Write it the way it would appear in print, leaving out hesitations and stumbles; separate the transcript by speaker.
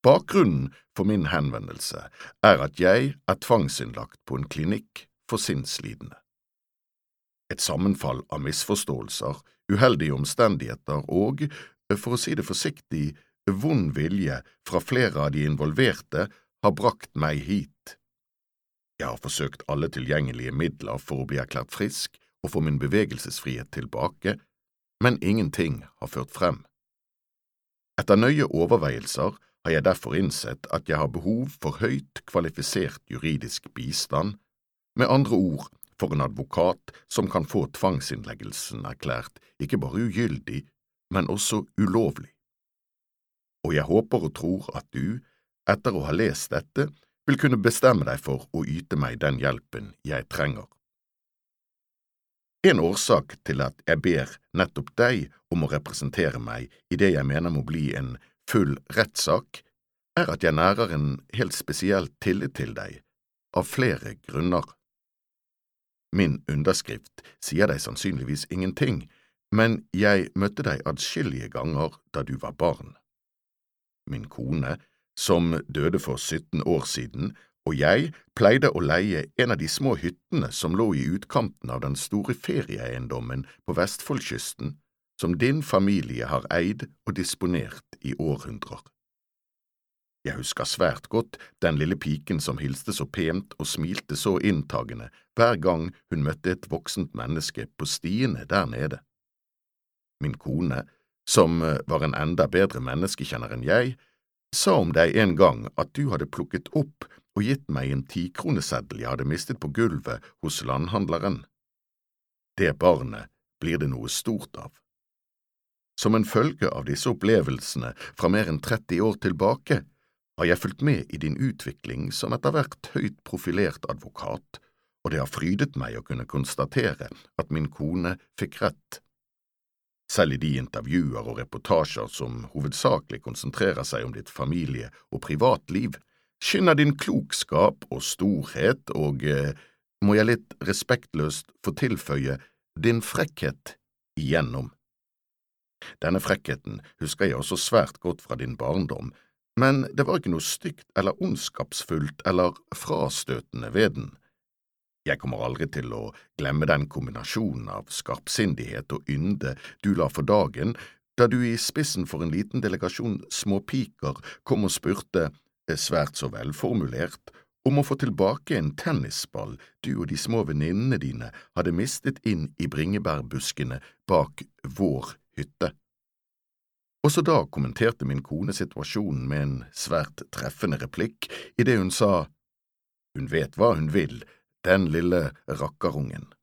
Speaker 1: Bakgrunnen for min henvendelse at jeg tvangsinnlagt på en klinikk for sinnslidende. Et sammenfall av misforståelser, uheldige omstendigheter og, for å si det forsiktig, vond vilje fra flere av de involverte har brakt meg hit. Jeg har forsøkt alle tilgjengelige midler for å bli erklært frisk og få min bevegelsesfrihet tilbake, men ingenting har ført frem. Etter nøye overveielser har jeg derfor innsett at jeg har behov for høyt kvalifisert juridisk bistand, med andre ord for en advokat som kan få tvangsinnleggelsen erklært ikke bare ugyldig, men også ulovlig. Og jeg håper og tror at du, etter å ha lest dette, vil kunne bestemme deg for å yte meg den hjelpen jeg trenger. En årsak til at jeg ber nettopp deg om å representere meg i det jeg mener må bli en full rettssak, at jeg nærer en helt spesiell tillit til deg, av flere grunner. Min underskrift sier deg sannsynligvis ingenting, men jeg møtte deg adskillige ganger da du var barn. Min kone, som døde for 17 år siden, og jeg pleide å leie en av de små hyttene som lå i utkanten av den store ferieeiendommen på Vestfoldkysten, som din familie har eid og disponert i århundrer. Jeg husker svært godt den lille piken som hilste så pent og smilte så inntagende hver gang hun møtte et voksent menneske på stiene der nede. Min kone, som var en enda bedre menneskekjenner enn jeg, sa om deg en gang at du hadde plukket opp og gitt meg en 10-kroneseddel jeg hadde mistet på gulvet hos landhandleren. Det barnet blir det noe stort av. Som en følge av disse opplevelsene fra mer enn 30 år tilbake, har jeg fulgt med i din utvikling som etter hvert høyt profilert advokat, og det har frydet meg å kunne konstatere at min kone fikk rett. Selv i de intervjuer og reportasjer som hovedsakelig konsentrerer seg om ditt familie- og privatliv, skinner din klokskap og storhet og, må jeg litt respektløst få tilføye, din frekkhet igjennom. Denne frekkheten husker jeg også svært godt fra din barndom, men det var ikke noe stygt eller ondskapsfullt eller frastøtende ved den. Jeg kommer aldri til å glemme den kombinasjonen av skarpsindighet og ynde du la for dagen, da du i spissen for en liten delegasjon småpiker kom og spurte, svært så velformulert, om å få tilbake en tennisball du og de små venninnene dine hadde mistet inn i bringebærbuskene bak vår hytte. Også da kommenterte min kone situasjonen med en svært treffende replikk i det hun sa, «Hun vet hva hun vil, den lille rakkerungen.»